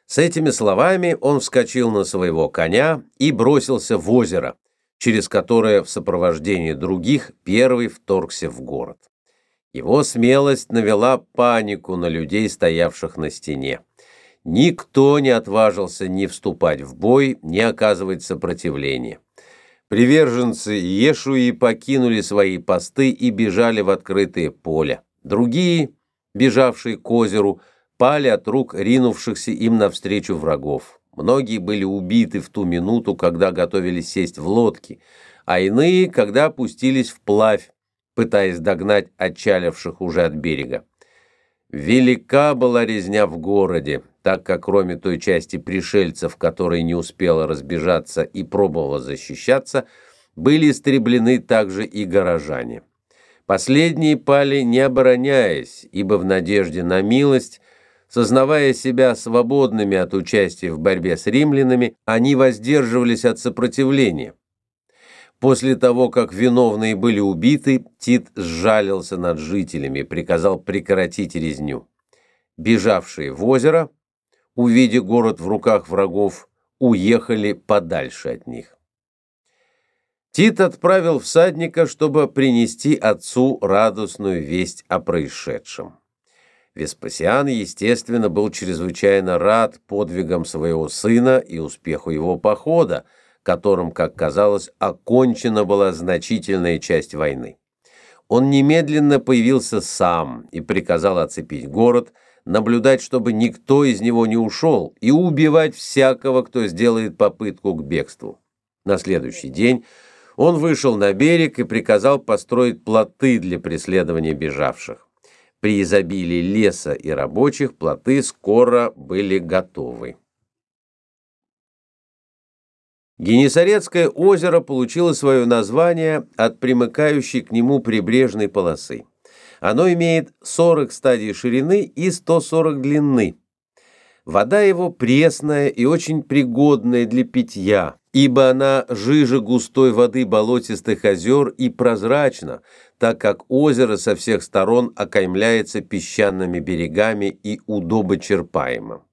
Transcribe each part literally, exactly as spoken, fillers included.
С этими словами он вскочил на своего коня и бросился в озеро, через которое в сопровождении других первый вторгся в город. Его смелость навела панику на людей, стоявших на стене. Никто не отважился ни вступать в бой, ни оказывать сопротивление. Приверженцы Иешуи покинули свои посты и бежали в открытое поле. Другие, бежавшие к озеру, пали от рук ринувшихся им навстречу врагов. Многие были убиты в ту минуту, когда готовились сесть в лодки, а иные, когда опустились вплавь, пытаясь догнать отчаливших уже от берега. Велика была резня в городе, так как кроме той части пришельцев, которая не успела разбежаться и пробовала защищаться, были истреблены также и горожане. Последние пали, не обороняясь, ибо в надежде на милость, сознавая себя свободными от участия в борьбе с римлянами, они воздерживались от сопротивления. После того, как виновные были убиты, Тит сжалился над жителями и приказал прекратить резню. Бежавшие в озеро, увидев город в руках врагов, уехали подальше от них. Тит отправил всадника, чтобы принести отцу радостную весть о происшедшем. Веспасиан, естественно, был чрезвычайно рад подвигам своего сына и успеху его похода, которым, как казалось, окончена была значительная часть войны. Он немедленно появился сам и приказал оцепить город, наблюдать, чтобы никто из него не ушел, и убивать всякого, кто сделает попытку к бегству. На следующий день он вышел на берег и приказал построить плоты для преследования бежавших. При изобилии леса и рабочих плоты скоро были готовы. Генесарецкое озеро получило свое название от примыкающей к нему прибрежной полосы. Оно имеет сорок стадий ширины и сто сорок длины. Вода его пресная и очень пригодная для питья, ибо она жиже густой воды болотистых озер и прозрачна, так как озеро со всех сторон окаймляется песчаными берегами и удобочерпаемо.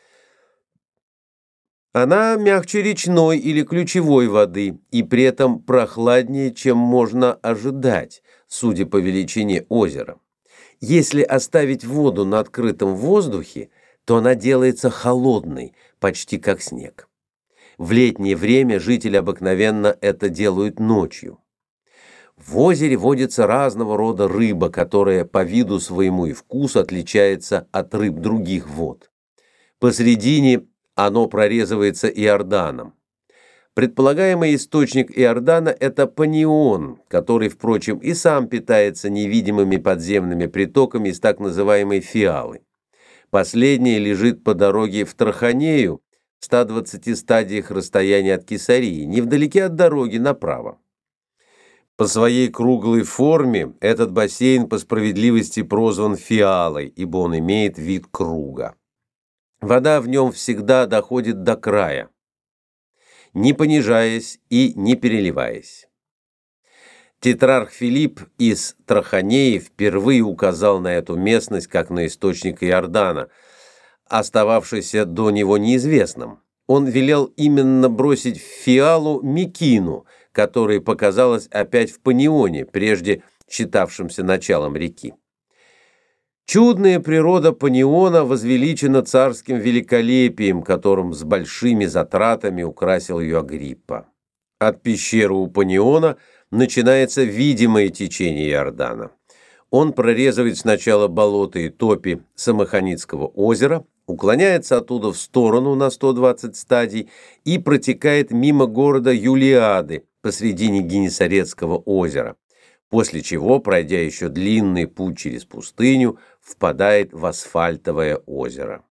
Она мягче речной или ключевой воды и при этом прохладнее, чем можно ожидать, судя по величине озера. Если оставить воду на открытом воздухе, то она делается холодной, почти как снег. В летнее время жители обыкновенно это делают ночью. В озере водится разного рода рыба, которая по виду своему и вкусу отличается от рыб других вод. Посредине оно прорезывается Иорданом. Предполагаемый источник Иордана – это Панион, который, впрочем, и сам питается невидимыми подземными притоками из так называемой Фиалы. Последняя лежит по дороге в Траханею, в ста двадцати стадиях расстояния от Кесарии, невдалеке от дороги направо. По своей круглой форме этот бассейн по справедливости прозван Фиалой, ибо он имеет вид круга. Вода в нем всегда доходит до края, не понижаясь и не переливаясь. Тетрарх Филипп из Траханеи впервые указал на эту местность как на источник Иордана, остававшийся до него неизвестным. Он велел именно бросить в Фиалу Микину, которая показалась опять в Панионе, прежде считавшемся началом реки. Чудная природа Паниона возвеличена царским великолепием, которым с большими затратами украсил ее Агриппа. От пещеры у Паниона начинается видимое течение Иордана. Он прорезывает сначала болото и топи Самоханицкого озера, уклоняется оттуда в сторону на сто двадцать стадий и протекает мимо города Юлиады посредине Генесарецкого озера, после чего, пройдя еще длинный путь через пустыню, впадает в асфальтовое озеро.